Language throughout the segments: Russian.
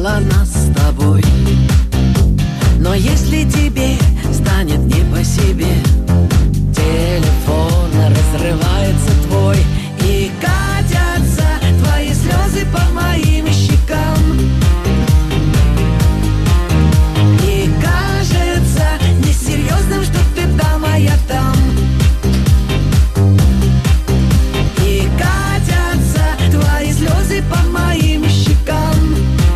связала нас с тобой. Но если тебе станет не по себе, телефон разрывается твой, и катятся твои слезы по моим щекам. И кажется несерьезным, что ты там, а я там. И катятся твои слезы по моим щекам.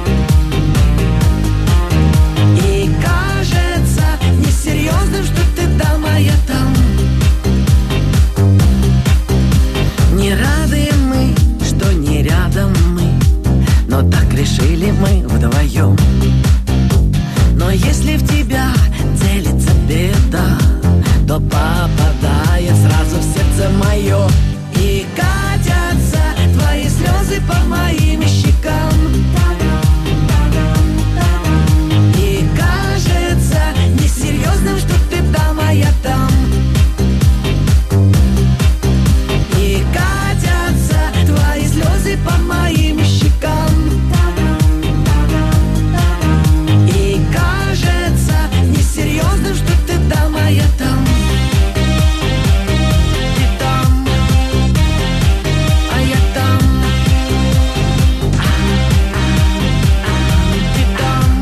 И кажется несерьезным, что ты там, а я там. Не рады мы, что не рядом мы, но так решили мы вдвоем. Но если в тебя целится беда, то попадает сразу в сердце мое. И катятся твои слезы по моим щекам. И кажется несерьезным, что ты там, а я там. И катятся твои слезы по моим щекам. И кажется несерьезным, что ты там, а я там. Ты там, а я там. Ты там,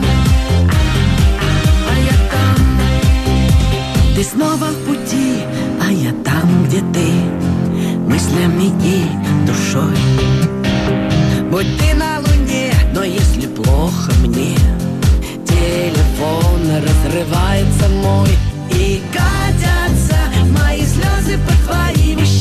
а я там. Ты снова в пути, а я там, где ты, мыслями и душой. Будь ты на луне, но если плохо мне, телефон разрывается мой. И катятся мои слезы по твоим щекам.